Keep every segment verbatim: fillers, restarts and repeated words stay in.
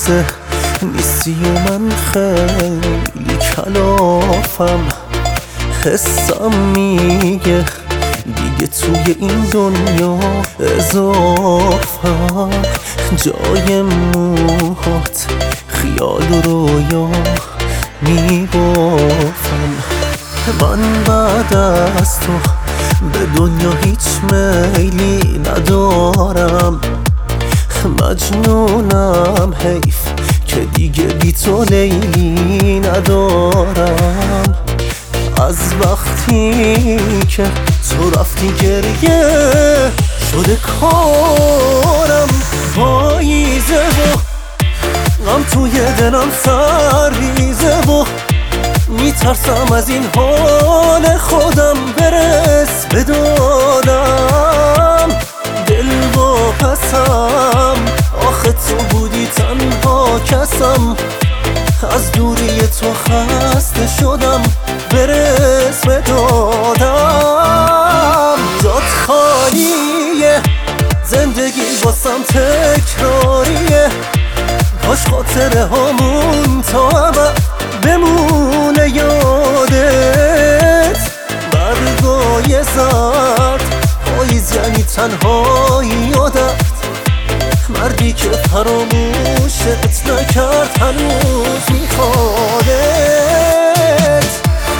روزه نیستی و من خیلی کلافم. حسم میگه دیگه توی این دنیا اضافم. جای موهات خیال و رویا میبافم. من بعد از تو به دنیا هیچ میلی ندارم. مجنونم حیف که دیگه بی تو لیلی ندارم. از وقتی که تو رفتی گریه شده کارم. پاییزه و غم توی دلم سرریزه و میترسم از این حال خودم برس به دادم. دل و پسم آخه تو بودی تنها کسم. از دوری تو خسته شدم برس به دادم. جات خالیه زندگی واسم تکراریه. کاش خاطره هامون تا ابد بمونه یادت. برگای زرد پاییز یعنی تنهایی یادت. مردی که فراموشت نکرد هنوز میخوادت.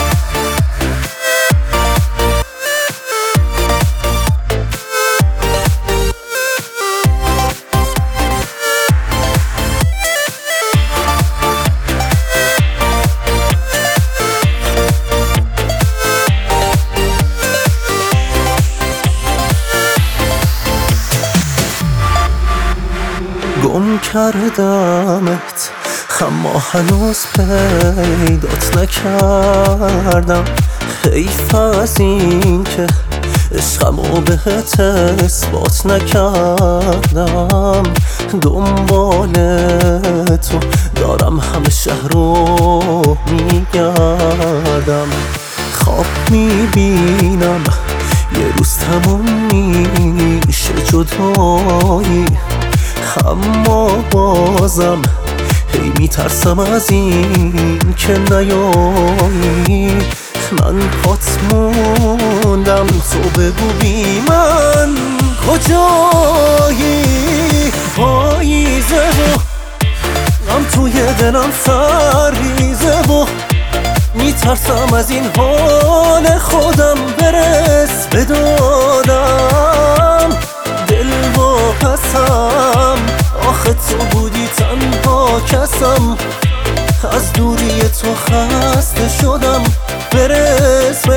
گم کردمت اما هنوز پیدات نکردم. حیف از این که عشقمو بهت اثبات نکردم. دنبال تو دارم همه شهر رو میگردم. خواب میبینم یه روز تموم میشه جدایی. اما بازم هی میترسم از این که نیایی. من پات موندم تو بگو بی من کجایی. پاییزه و غم توی دلم سرریزه و میترسم از این حال خودم برس به دادم. دل و پسم آخه تو بودی تنها کسم. از دوری تو خسته شدم برس به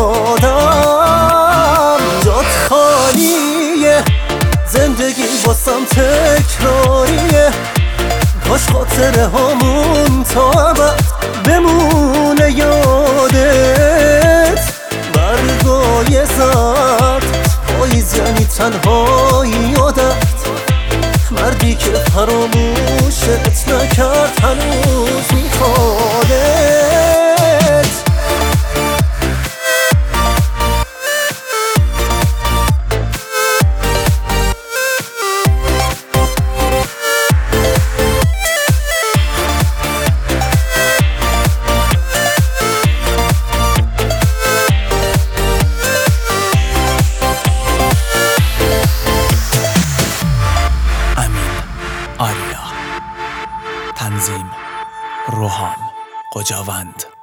دادم. جات خالیه زندگی واسم تکراریه. کاش خاطره هامون تا ابد بمونه یادت. برگای زرد پاییز یعنی تنهایی یادت. مردی که فراموشت نکرد هنوز میخوادت. آریا. تنظیم روحان قجاوند.